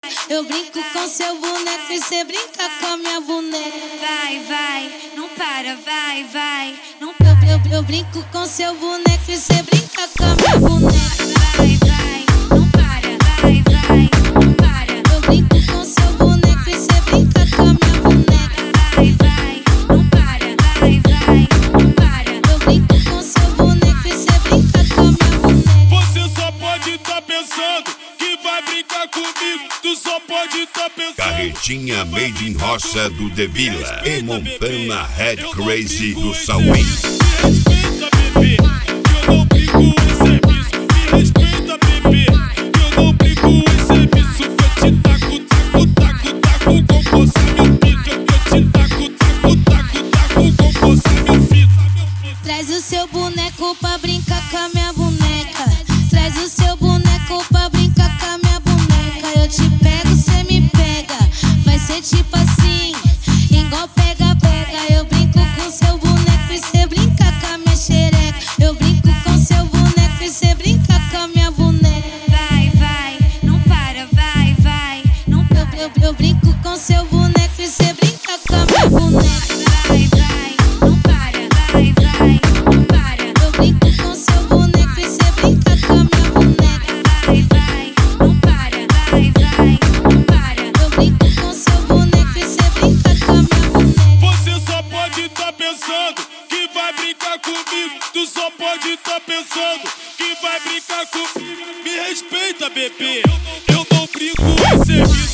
Eu brinco com seu boneco e cê brinca com a minha boneca. Vai, vai, não para, vai, vai, não para. Eu brinco com seu boneco e cê brinca com a minha boneca. Vai, vai, não para, vai, vai, não para. Eu brinco com seu boneco e cê brinca com a minha boneca. Vai, vai, não para, vai, vai, não para. Eu brinco com seu boneco e cê brinca com a minha boneca. Você só pode tá pensando que vai brincar comigo. Tu só pode tá pensando. Carretinha Made in Roça do The Villa e Montana Head Crazy do Salmin. Me respeita, bebê, que eu não brinco em serviço. Me respeita, bebê, que eu não brinco em serviço. Eu te taco, taco, taco, taco com você, meu piso. Eu te taco, taco, taco, taco com você, meu piso. Traz o seu boneco pra brincar com a minha boneca. Traz o seu boneco pra brincar com a minha boneca. Eu te pego, cê me pega. Vai ser tipo assim, igual pega, pega. Eu brinco com seu boneco e cê brinca com a minha xereca. Eu brinco com seu boneco e cê brinca com a minha boneca. Vai, vai, não para, vai, vai, não para. Eu brinco com seu boneco e cê brinca com a minha boneca. Vai, vai, não para, vai, vai, não para. Eu brinco com seu boneco e cê brinca com a minha boneca. Vai, vai, não para, vai, vai, não para. Eu brinco com seu boneco e cê brinca com a minha boneca. Você só pode tá pensando que vai brincar comigo. Tu só pode tá pensando que vai brincar comigo. Me respeita, bebê, eu não brinco em serviço.